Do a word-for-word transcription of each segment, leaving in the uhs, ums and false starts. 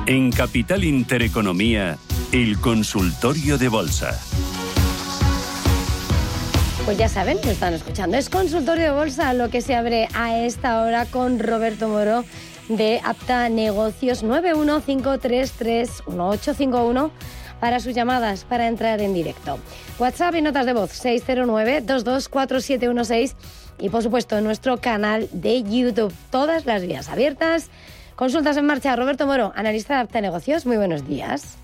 En Capital Intereconomía, el consultorio de bolsa. Pues ya saben, lo están escuchando. Es consultorio de bolsa lo que se abre a esta hora con Roberto Moro de Apta Negocios. Nueve uno cinco tres tres uno ocho cinco uno para sus llamadas, para entrar en directo. WhatsApp y notas de voz seis cero nueve dos dos cuatro siete uno seis y por supuesto en nuestro canal de YouTube. Todas las vías abiertas. Consultas en marcha. Roberto Moro, analista de Apta Negocios. Muy buenos días.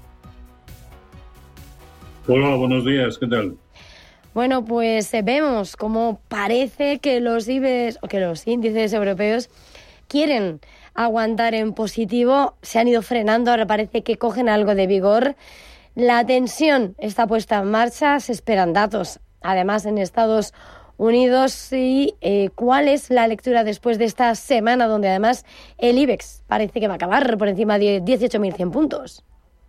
Hola, buenos días. ¿Qué tal? Bueno, pues eh, vemos cómo parece que los I B E X o que los índices europeos quieren aguantar en positivo. Se han ido frenando, ahora parece que cogen algo de vigor. La tensión está puesta en marcha, se esperan datos, además en Estados Unidos. Y eh, ¿cuál es la lectura después de esta semana donde además el I B E X parece que va a acabar por encima de dieciocho mil cien puntos?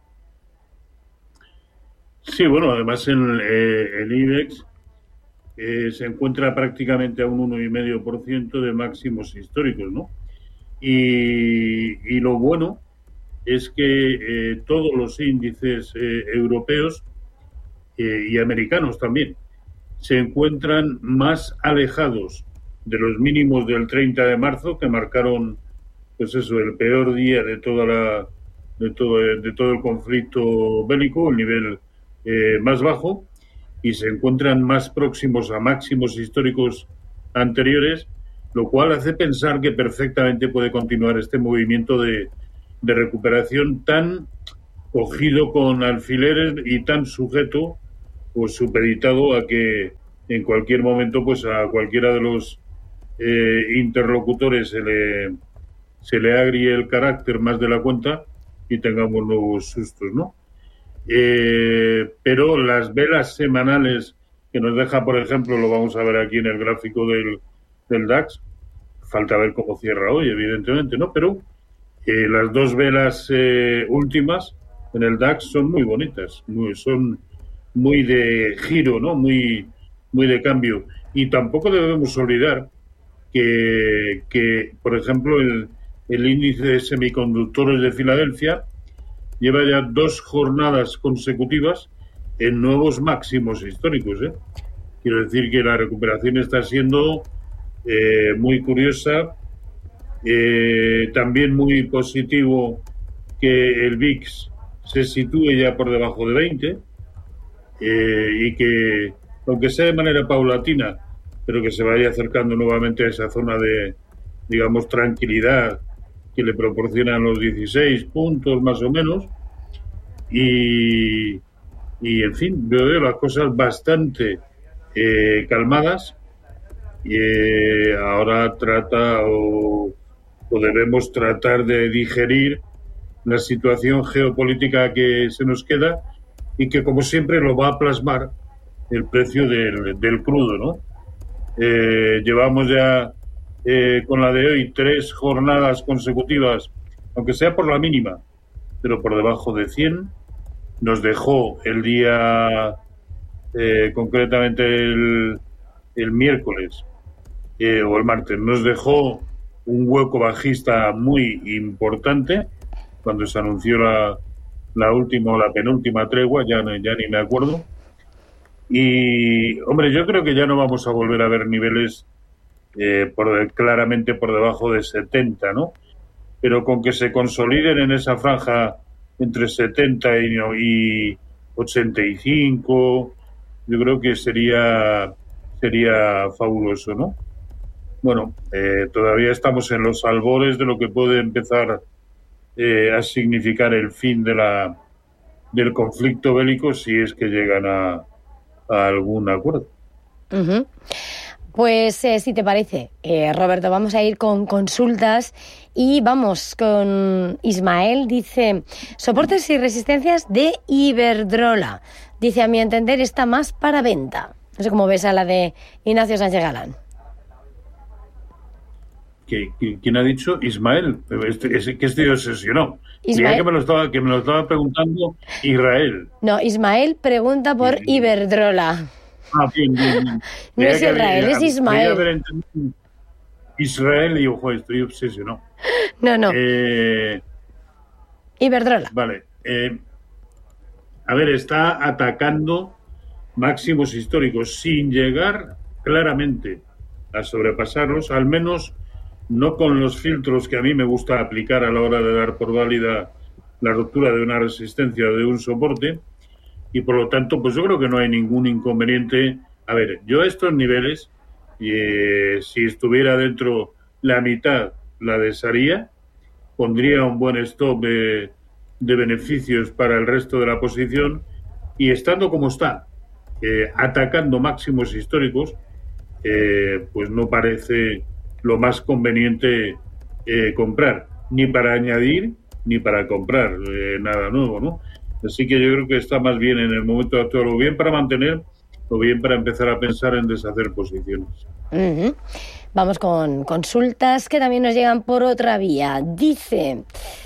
Sí, bueno, además el, eh, el I B E X eh, se encuentra prácticamente a un uno coma cinco por ciento de máximos históricos, ¿no? Y, y lo bueno es que eh, todos los índices eh, europeos eh, y americanos también se encuentran más alejados de los mínimos del treinta de marzo, que marcaron, pues eso, el peor día de toda la de todo de todo el conflicto bélico, el nivel eh, más bajo, y se encuentran más próximos a máximos históricos anteriores, lo cual hace pensar que perfectamente puede continuar este movimiento de, de recuperación tan cogido con alfileres y tan sujeto o supeditado a que en cualquier momento pues a cualquiera de los eh, interlocutores se le, se le agrie el carácter más de la cuenta y tengamos nuevos sustos, ¿no? Eh, pero las velas semanales que nos deja, por ejemplo, lo vamos a ver aquí en el gráfico del, del DAX, falta ver cómo cierra hoy, evidentemente, ¿no? Pero eh, las dos velas eh, últimas en el DAX son muy bonitas, muy, son muy de giro, ¿no? Muy, muy de cambio. Y tampoco debemos olvidar que, que por ejemplo, el, el índice de semiconductores de Filadelfia lleva ya dos jornadas consecutivas en nuevos máximos históricos, ¿eh? Quiero decir que la recuperación está siendo eh, muy curiosa, eh, también muy positivo que el V I X se sitúe ya por debajo de veinte eh, y que, aunque sea de manera paulatina, pero que se vaya acercando nuevamente a esa zona de, digamos, tranquilidad que le proporcionan los dieciséis puntos más o menos, y, y en fin, veo las cosas bastante eh, calmadas. Y eh, ahora trata o, o debemos tratar de digerir la situación geopolítica que se nos queda y que, como siempre, lo va a plasmar el precio del, del crudo, ¿no? Eh, llevamos ya eh, con la de hoy tres jornadas consecutivas, aunque sea por la mínima, pero por debajo de cien. Nos dejó el día, eh, concretamente el, el miércoles eh, o el martes, nos dejó un hueco bajista muy importante cuando se anunció la, la última o la penúltima tregua, ya, ya ni me acuerdo. Y, hombre, yo creo que ya no vamos a volver a ver niveles eh, por, claramente por debajo de setenta, ¿no? Pero con que se consoliden en esa franja entre setenta y, y ochenta y cinco, yo creo que sería sería fabuloso, ¿no? Bueno, eh, todavía estamos en los albores de lo que puede empezar eh, a significar el fin de la del conflicto bélico, si es que llegan a, a algún acuerdo. Uh-huh. Pues eh, si te parece, eh, Roberto, vamos a ir con consultas y vamos con Ismael. Dice, soportes y resistencias de Iberdrola. Dice, a mi entender está más para venta. No sé cómo ves a la de Ignacio Sánchez Galán. ¿Quién ha dicho? Ismael, este, ese, que estoy obsesionado. Ismael. Que me, lo estaba, que me lo estaba preguntando Israel. No, Ismael pregunta por sí. Iberdrola. Ah, bien, bien, bien. No es Israel, es Ismael. Israel y ojo, estoy obsesionado. No, no. Eh, Iberdrola. Vale. Eh, a ver, está atacando máximos históricos sin llegar claramente a sobrepasarlos, al menos no con los filtros que a mí me gusta aplicar a la hora de dar por válida la ruptura de una resistencia o de un soporte, y por lo tanto, pues yo creo que no hay ningún inconveniente. A ver, yo a estos niveles, eh, si estuviera dentro la mitad, la desharía, pondría un buen stop de, de beneficios para el resto de la posición, y estando como está, eh, atacando máximos históricos, eh, pues no parece lo más conveniente eh, comprar, ni para añadir ni para comprar eh, nada nuevo, ¿no? Así que yo creo que está más bien en el momento actual, o bien para mantener o bien para empezar a pensar en deshacer posiciones. Uh-huh. Vamos con consultas que también nos llegan por otra vía. Dice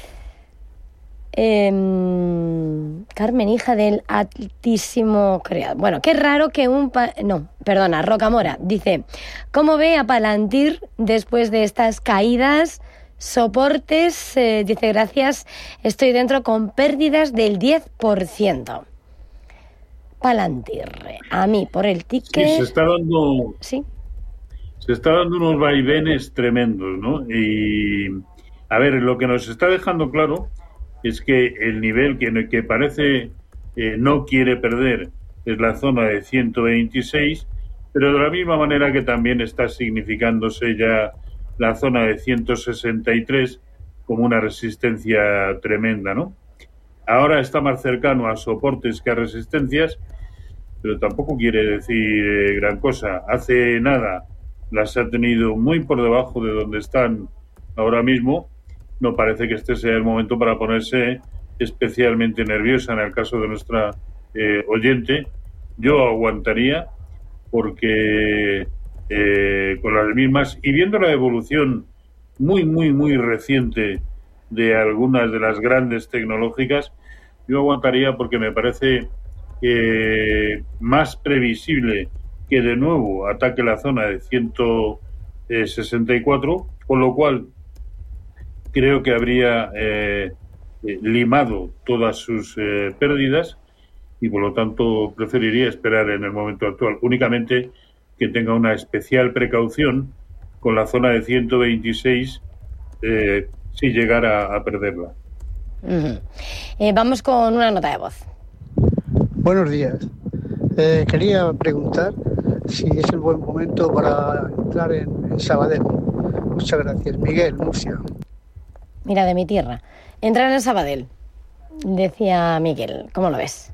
eh, Carmen, hija del altísimo creador. Bueno, qué raro que un... Pa- no, perdona, Rocamora. Dice, ¿cómo ve a Palantir después de estas caídas? Soportes, eh, dice, gracias, estoy dentro con pérdidas del diez por ciento. Palantir, a mí por el ticket... Sí, se está dando... Sí. Se está dando unos vaivenes tremendos, ¿no? Y, a ver, lo que nos está dejando claro es que el nivel que, que parece eh, no quiere perder es la zona de ciento veintiséis, pero de la misma manera que también está significándose ya la zona de ciento sesenta y tres como una resistencia tremenda, ¿no? Ahora está más cercano a soportes que a resistencias, pero tampoco quiere decir eh, gran cosa. Hace nada las ha tenido muy por debajo de donde están ahora mismo. No parece que este sea el momento para ponerse especialmente nerviosa en el caso de nuestra eh, oyente. Yo aguantaría porque eh, con las mismas, y viendo la evolución muy, muy, muy reciente de algunas de las grandes tecnológicas, yo aguantaría porque me parece eh, más previsible que de nuevo ataque la zona de ciento sesenta y cuatro, con lo cual creo que habría eh, eh, limado todas sus eh, pérdidas, y por lo tanto preferiría esperar en el momento actual, únicamente que tenga una especial precaución con la zona de ciento veintiséis eh, si llegara a perderla. Uh-huh. Eh, vamos con una nota de voz. Buenos días. Eh, quería preguntar si es el buen momento para entrar en, en Sabadell. Muchas gracias. Miguel, Murcia. Mira, de mi tierra. Entrar en Sabadell, decía Miguel. ¿Cómo lo ves?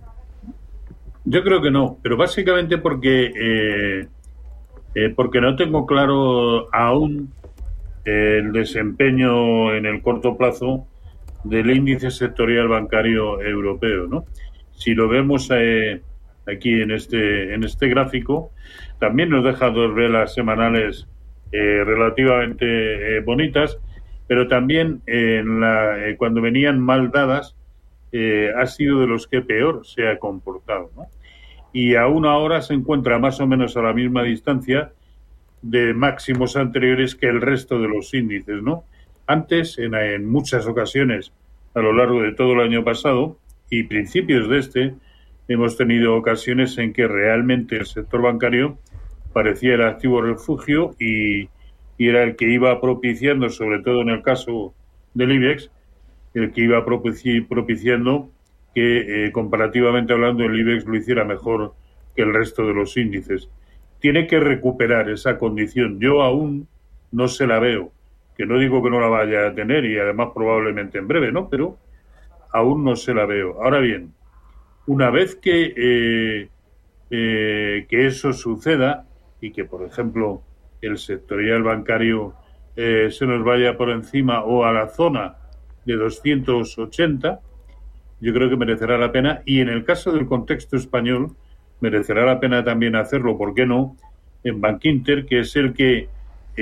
Yo creo que no, pero básicamente porque eh, eh, porque no tengo claro aún el desempeño en el corto plazo del índice sectorial bancario europeo, ¿no? Si lo vemos eh, aquí en este en este gráfico, también nos deja dos velas semanales eh, relativamente eh, bonitas, pero también eh, en la, eh, cuando venían mal dadas eh, ha sido de los que peor se ha comportado, ¿no? Y aún ahora se encuentra más o menos a la misma distancia de máximos anteriores que el resto de los índices, ¿no? Antes, en, en muchas ocasiones a lo largo de todo el año pasado y principios de este, hemos tenido ocasiones en que realmente el sector bancario parecía el activo refugio y, y era el que iba propiciando, sobre todo en el caso del IBEX, el que iba propici- propiciando que eh, comparativamente hablando el IBEX lo hiciera mejor que el resto de los índices. Tiene que recuperar esa condición. Yo aún no se la veo, que no digo que no la vaya a tener y además probablemente en breve, ¿no? Pero aún no se la veo. Ahora bien, una vez que, eh, eh, que eso suceda y que, por ejemplo, el sectorial bancario eh, se nos vaya por encima o a la zona de doscientos ochenta, yo creo que merecerá la pena, y en el caso del contexto español merecerá la pena también hacerlo, ¿por qué no?, en Bankinter, que es el que eh,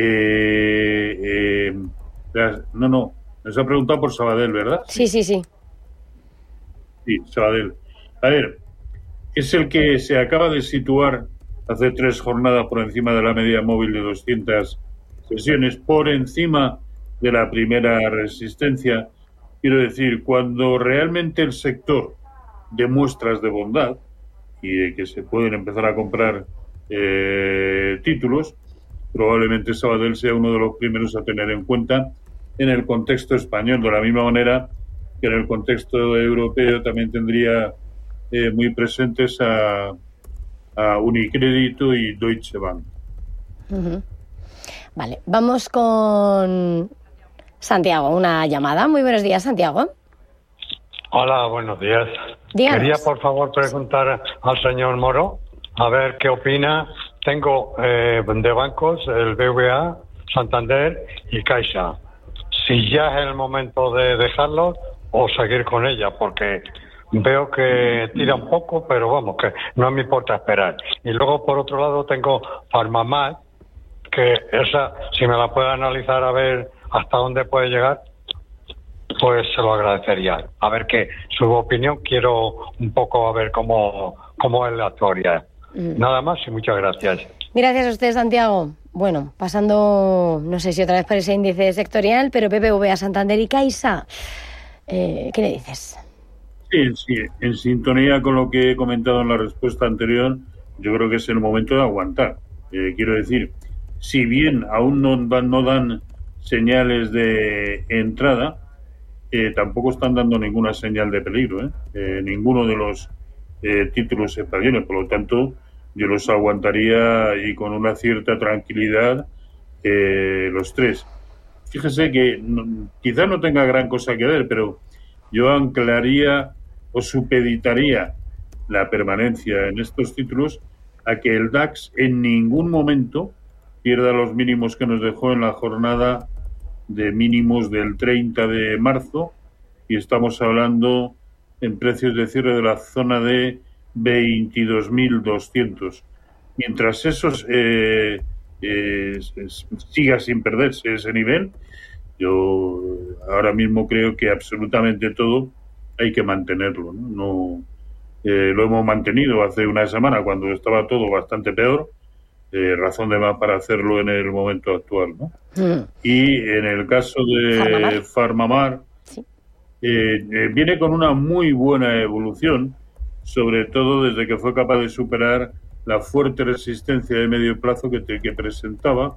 eh, las, no, no, nos ha preguntado por Sabadell, ¿verdad? Sí, sí, sí. Sí, Sabadell. A ver, es el que se acaba de situar hace tres jornadas por encima de la media móvil de doscientas sesiones, por encima de la primera resistencia, Quiero decir, cuando realmente el sector de muestras de bondad y de que se pueden empezar a comprar eh, títulos, probablemente Sabadell sea uno de los primeros a tener en cuenta en el contexto español, de la misma manera que en el contexto europeo también tendría eh, muy presentes a, a Unicrédito y Deutsche Bank. Uh-huh. Vale, vamos con Santiago, una llamada. Muy buenos días, Santiago. Hola, buenos días. Díganos. Quería, por favor, preguntar al señor Moro a ver qué opina. Tengo eh, de bancos el B V A, Santander y Caixa. Si ya es el momento de dejarlos o seguir con ella, porque veo que tira un poco, pero vamos, que no me importa esperar. Y luego, por otro lado, tengo Farmamar, que esa, si me la puede analizar a ver hasta dónde puede llegar, pues se lo agradecería. A ver qué, su opinión, quiero un poco a ver cómo, cómo es la actualidad. Mm. Nada más y muchas gracias. Gracias a usted, Santiago. Bueno, pasando, no sé si otra vez por ese índice sectorial, pero B B V A, Santander y Caixa, eh, ¿qué le dices? Sí, sí, en sintonía con lo que he comentado en la respuesta anterior, yo creo que es el momento de aguantar. Eh, quiero decir, si bien aún no dan, no dan señales de entrada, eh, tampoco están dando ninguna señal de peligro, ¿eh? Eh, ninguno de los eh, títulos españoles, por lo tanto, yo los aguantaría y con una cierta tranquilidad eh, los tres. Fíjese que no, quizá no tenga gran cosa que ver, pero yo anclaría o supeditaría la permanencia en estos títulos a que el DAX en ningún momento pierda los mínimos que nos dejó en la jornada de mínimos del treinta de marzo, y estamos hablando en precios de cierre de la zona de veintidós mil doscientos. Mientras eso eh, eh, siga sin perderse ese nivel, yo ahora mismo creo que absolutamente todo hay que mantenerlo, ¿no? no eh, lo hemos mantenido hace una semana cuando estaba todo bastante peor, eh, razón de más para hacerlo en el momento actual, ¿no? Mm. Y en el caso de Farmamar, Farmamar sí. eh, eh, viene con una muy buena evolución, sobre todo desde que fue capaz de superar la fuerte resistencia de medio plazo que, te, que presentaba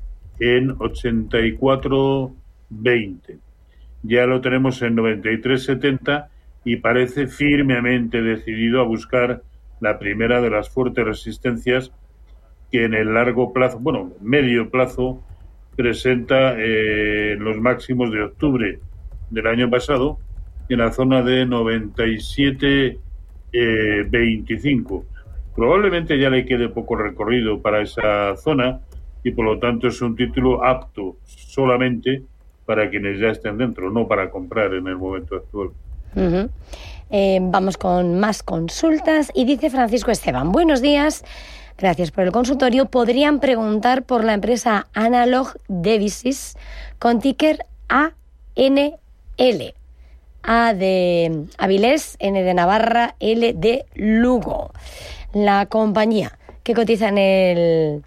en ochenta y cuatro veinte. Ya lo tenemos en noventa y tres setenta y parece firmemente decidido a buscar la primera de las fuertes resistencias que en el largo plazo, bueno, medio plazo, presenta eh, los máximos de octubre del año pasado en la zona de noventa y siete veinticinco. Probablemente ya le quede poco recorrido para esa zona y por lo tanto es un título apto solamente para quienes ya estén dentro, no para comprar en el momento actual. Uh-huh. Eh, vamos con más consultas y dice Francisco Esteban: buenos días, gracias por el consultorio. ¿Podrían preguntar por la empresa Analog Devices con ticker A N L? A de Avilés, N de Navarra, L de Lugo. La compañía que cotiza en el...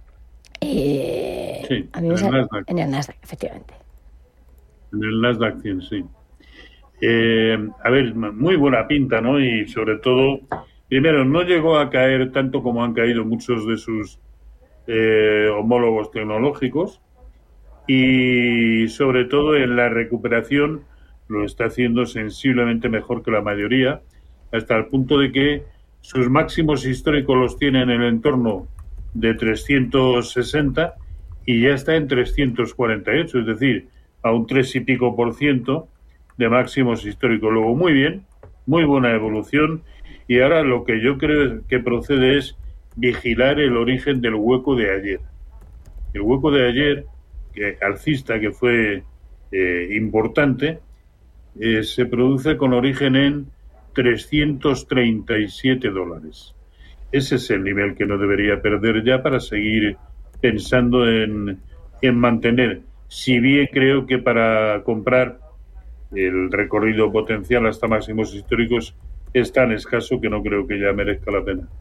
Eh, sí, a mí en, me el Nasdaq. en el Nasdaq, efectivamente. En el Nasdaq cien, sí. Eh, a ver, muy buena pinta, ¿no? Y sobre todo, primero, no llegó a caer tanto como han caído muchos de sus eh, homólogos tecnológicos y sobre todo en la recuperación lo está haciendo sensiblemente mejor que la mayoría, hasta el punto de que sus máximos históricos los tiene en el entorno de trescientos sesenta y ya está en trescientos cuarenta y ocho, es decir, a un tres y pico por ciento de máximos históricos. Luego, muy bien, muy buena evolución, y ahora lo que yo creo que procede es vigilar el origen del hueco de ayer. El hueco de ayer, que alcista, que fue eh, importante, eh, se produce con origen en trescientos treinta y siete dólares. Ese es el nivel que no debería perder ya para seguir pensando en, en mantener. Si bien creo que para comprar el recorrido potencial hasta máximos históricos es tan escaso que no creo que ya merezca la pena.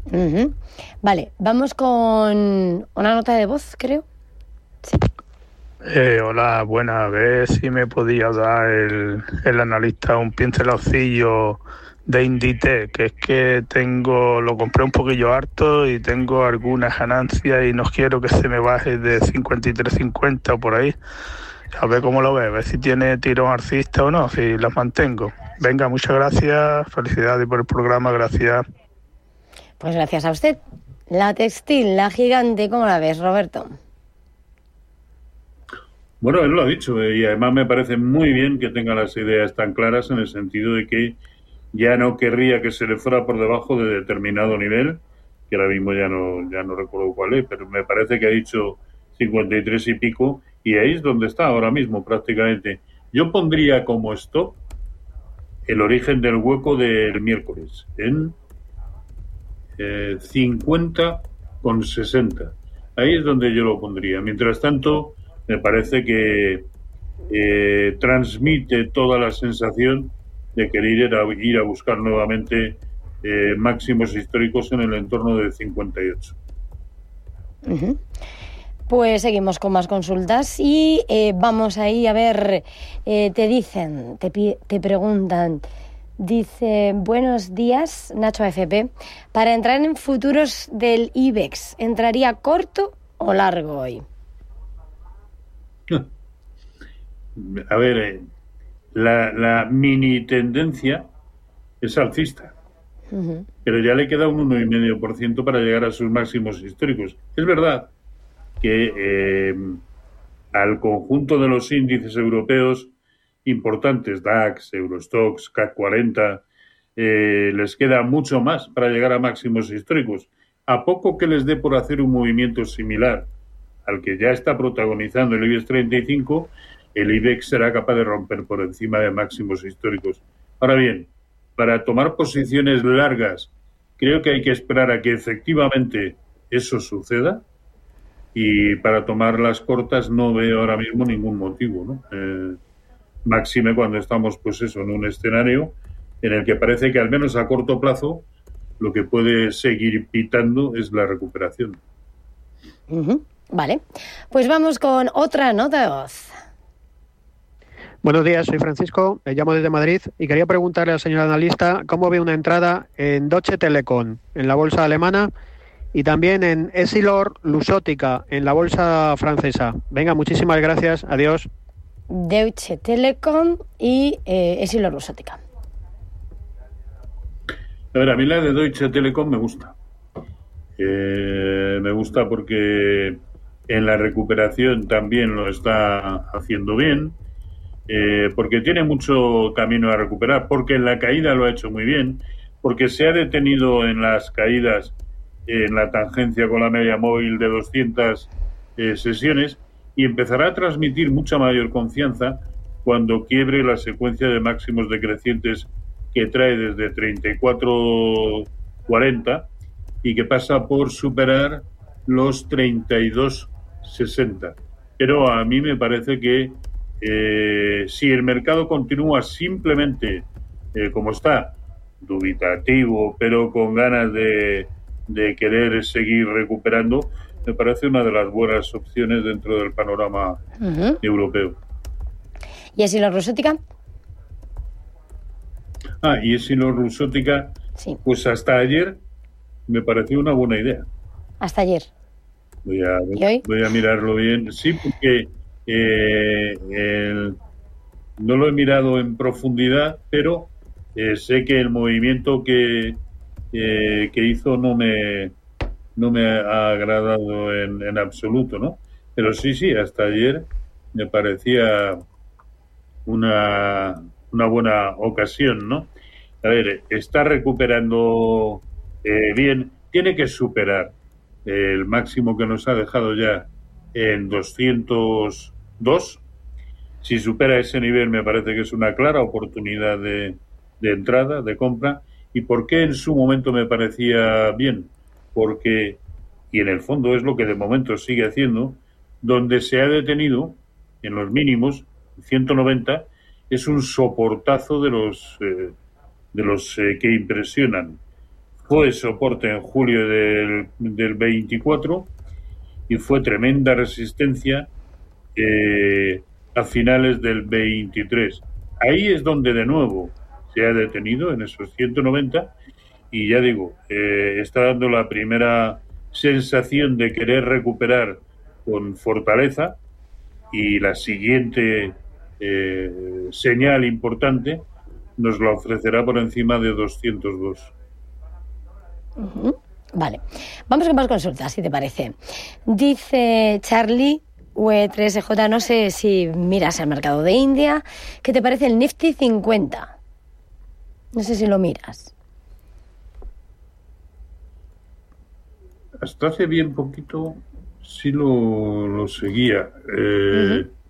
Uh-huh. Vale, vamos con una nota de voz, creo. Sí. Eh, hola, buenas. A ver si me podía dar el, el analista un pincelacillo de Inditex, que es que tengo, lo compré un poquillo harto y tengo algunas ganancias y no quiero que se me baje de cincuenta y tres cincuenta o por ahí. A ver cómo lo ve, a ver si tiene tirón alcista o no, si las mantengo. Venga, muchas gracias, felicidades por el programa, gracias. Pues gracias a usted. La Textil, la gigante, ¿cómo la ves, Roberto? Bueno, él lo ha dicho, eh, y además me parece muy bien que tenga las ideas tan claras en el sentido de que ya no querría que se le fuera por debajo de determinado nivel, que ahora mismo ya no ya no recuerdo cuál es, pero me parece que ha dicho cincuenta y tres y pico, y ahí es donde está ahora mismo prácticamente. Yo pondría como stop el origen del hueco del miércoles en eh, cincuenta con sesenta. Ahí es donde yo lo pondría. Mientras tanto, me parece que eh, transmite toda la sensación de querer ir a, ir a buscar nuevamente eh, máximos históricos en el entorno de cincuenta y ocho. Uh-huh. Pues seguimos con más consultas y eh, vamos ahí a ver, eh, te dicen, te, te preguntan, dice, buenos días, Nacho A F P, para entrar en futuros del IBEX, ¿entraría corto o largo hoy? A ver, eh, la, la mini tendencia es alcista, uh-huh. pero ya le queda un uno coma cinco por ciento para llegar a sus máximos históricos. Es verdad que eh, al conjunto de los índices europeos importantes, DAX, Eurostoxx, C A C cuarenta, eh, les queda mucho más para llegar a máximos históricos. A poco que les dé por hacer un movimiento similar al que ya está protagonizando el IBEX treinta y cinco, el IBEX será capaz de romper por encima de máximos históricos. Ahora bien, para tomar posiciones largas, creo que hay que esperar a que efectivamente eso suceda, y para tomar las cortas no veo ahora mismo ningún motivo, ¿no? Eh, máxime cuando estamos, pues eso, en un escenario en el que parece que al menos a corto plazo lo que puede seguir pitando es la recuperación. Uh-huh. Vale, pues vamos con otra nota de voz. Buenos días, soy Francisco, me llamo desde Madrid y quería preguntarle al señor analista cómo ve una entrada en Deutsche Telekom, en la bolsa alemana, y también en Essilor-Luxottica, en la bolsa francesa. Venga, muchísimas gracias, adiós. Deutsche Telekom y eh, Essilor-Luxottica. A ver, a mí la de Deutsche Telekom me gusta. Eh, me gusta porque en la recuperación también lo está haciendo bien, eh, porque tiene mucho camino a recuperar, porque en la caída lo ha hecho muy bien, porque se ha detenido en las caídas en la tangencia con la media móvil de doscientas eh, sesiones, y empezará a transmitir mucha mayor confianza cuando quiebre la secuencia de máximos decrecientes que trae desde treinta y cuatro cuarenta y que pasa por superar los treinta y dos sesenta. Pero a mí me parece que eh, si el mercado continúa simplemente eh, como está, dubitativo, pero con ganas de, de querer seguir recuperando, me parece una de las buenas opciones dentro del panorama uh-huh. europeo. ¿Y Essilor-Luxottica? Ah, y Essilor-Luxottica, sí. Pues hasta ayer me pareció una buena idea. ¿Hasta ayer? Voy a, voy a mirarlo bien. Sí, porque eh, el, no lo he mirado en profundidad, pero eh, sé que el movimiento que, eh, que hizo no me, no me ha agradado en, en absoluto, ¿no? Pero sí, sí, hasta ayer me parecía una, una buena ocasión, ¿no? A ver, está recuperando eh, bien, tiene que superar el máximo que nos ha dejado ya en doscientos dos. Si supera ese nivel, me parece que es una clara oportunidad de, de entrada, de compra. ¿Y por qué en su momento me parecía bien? Porque, y en el fondo es lo que de momento sigue haciendo, donde se ha detenido en los mínimos, ciento noventa, es un soportazo de los, eh, de los eh, que impresionan. Fue soporte en julio del, del veinticuatro y fue tremenda resistencia eh, a finales del veintitrés. Ahí es donde de nuevo se ha detenido, en esos ciento noventa, y ya digo, eh, está dando la primera sensación de querer recuperar con fortaleza, y la siguiente eh, señal importante nos la ofrecerá por encima de doscientos dos. Uh-huh. Vale, vamos con más consultas, si te parece. Dice Charlie U E tres E J, no sé si miras el mercado de India, ¿qué te parece el Nifty cincuenta? No sé si lo miras. Hasta hace bien poquito sí lo, lo seguía. Eh... Uh-huh.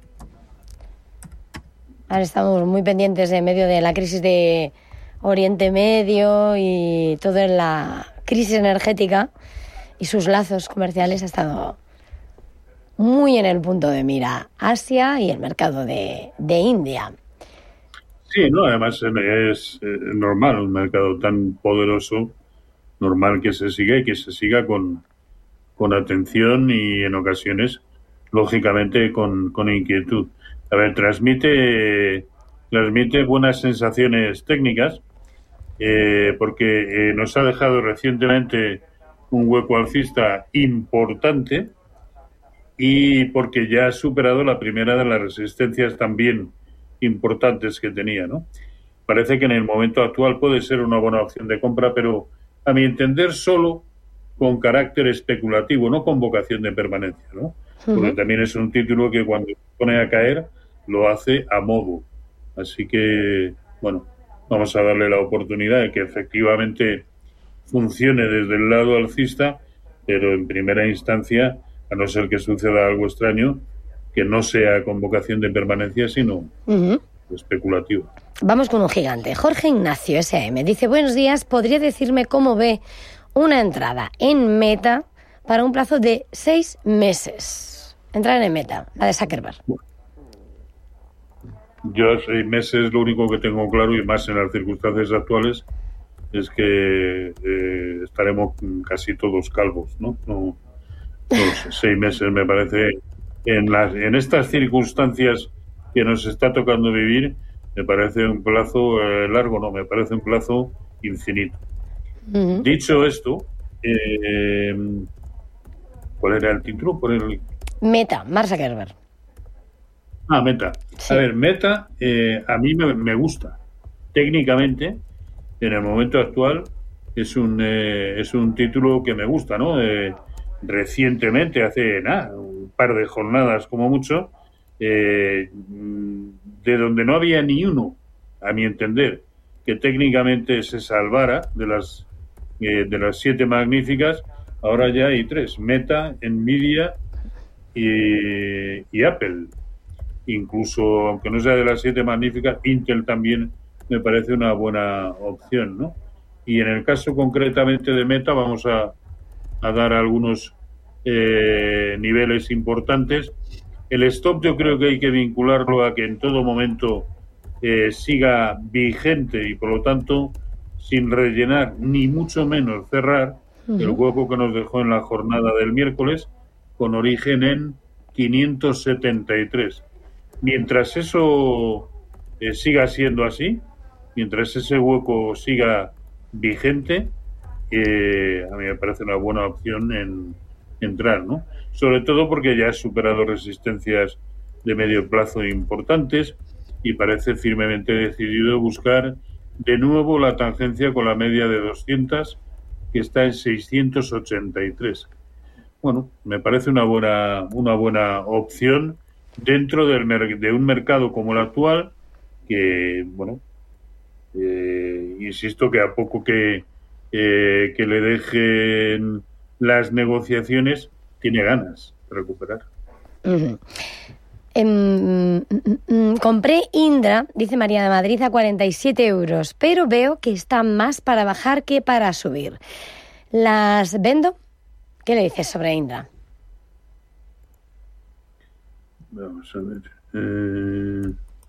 Ahora estamos muy pendientes en medio de la crisis de Oriente Medio y toda la crisis energética y sus lazos comerciales. Ha estado muy en el punto de mira Asia y el mercado de, de India. Sí, no, además es, es normal, un mercado tan poderoso, normal que se siga y que se siga con, con atención y en ocasiones, lógicamente, con, con inquietud. A ver, transmite, transmite buenas sensaciones técnicas, eh, porque eh, nos ha dejado recientemente un hueco alcista importante y porque ya ha superado la primera de las resistencias también importantes que tenía, ¿no? Parece que en el momento actual puede ser una buena opción de compra, pero a mi entender solo con carácter especulativo, no con vocación de permanencia, ¿no? Porque uh-huh. también es un título que cuando se pone a caer lo hace a modo. Así que, bueno, vamos a darle la oportunidad de que efectivamente funcione desde el lado alcista, pero en primera instancia, a no ser que suceda algo extraño, que no sea con vocación de permanencia, sino uh-huh. especulativo. Vamos con un gigante. Jorge Ignacio, S A M, dice, buenos días, ¿podría decirme cómo ve una entrada en Meta para un plazo de seis meses? Entrar en Meta, la de Zuckerberg. Bueno, yo seis meses lo único que tengo claro, y más en las circunstancias actuales, es que eh, estaremos casi todos calvos, ¿no? no los seis meses me parece, en, las, en estas circunstancias que nos está tocando vivir, me parece un plazo eh, largo, no, me parece un plazo infinito. Uh-huh. Dicho esto, eh, ¿cuál era el título? Por el... Meta, Mark Zuckerberg. Ah, Meta. Sí. A ver, Meta eh, a mí me, me gusta. Técnicamente, en el momento actual, es un eh, es un título que me gusta, ¿no? Eh, recientemente, hace nada, un par de jornadas como mucho, eh, de donde no había ni uno, a mi entender, que técnicamente se salvara de las eh, de las siete magníficas, ahora ya hay tres: Meta, Nvidia y, y Apple. Incluso, aunque no sea de las siete magníficas, Intel también me parece una buena opción, ¿no? Y en el caso concretamente de Meta vamos a, a dar algunos eh, niveles importantes. El stop yo creo que hay que vincularlo a que en todo momento eh, siga vigente y por lo tanto sin rellenar ni mucho menos cerrar uh-huh. el hueco que nos dejó en la jornada del miércoles con origen en quinientos setenta y tres. Mientras eso eh, siga siendo así, mientras ese hueco siga vigente, eh, a mí me parece una buena opción en entrar, ¿no? Sobre todo porque ya ha superado resistencias de medio plazo importantes y parece firmemente decidido buscar de nuevo la tangencia con la media de doscientos, que está en seiscientos ochenta y tres. Bueno, me parece una buena una buena opción dentro del mer- de un mercado como el actual, que, bueno, eh, insisto que a poco que, eh, que le dejen las negociaciones, tiene ganas de recuperar. Uh-huh. Um, um, um, compré Indra, dice María de Madrid, a cuarenta y siete euros, pero veo que está más para bajar que para subir. ¿Las vendo? ¿Qué le dices sobre Indra? Vamos a ver. Eh...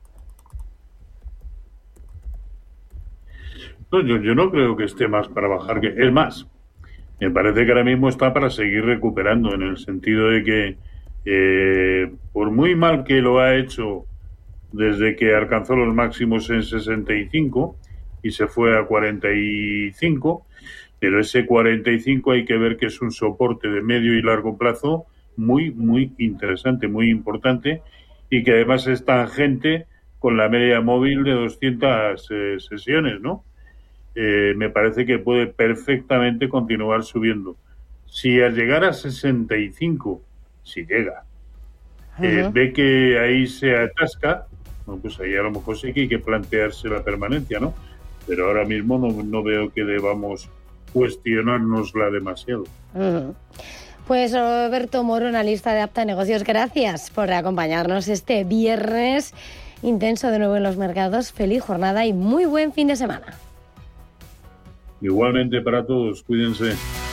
No, yo, yo no creo que esté más para bajar que... Es más, me parece que ahora mismo está para seguir recuperando, en el sentido de que Eh, por muy mal que lo ha hecho desde que alcanzó los máximos en sesenta y cinco y se fue a cuarenta y cinco, pero ese cuarenta y cinco hay que ver que es un soporte de medio y largo plazo muy, muy interesante, muy importante, y que además es tangente con la media móvil de doscientas eh, sesiones, ¿no? Eh, me parece que puede perfectamente continuar subiendo. Si al llegar a sesenta y cinco, si llega, eh, uh-huh. ve que ahí se atasca, bueno, pues ahí a lo mejor sí que hay que plantearse la permanencia, ¿no? Pero ahora mismo no, no veo que debamos cuestionárnosla demasiado. Uh-huh. Pues Roberto Moro, analista de Apta Negocios, gracias por acompañarnos este viernes intenso de nuevo en los mercados. Feliz jornada y muy buen fin de semana. Igualmente para todos, cuídense.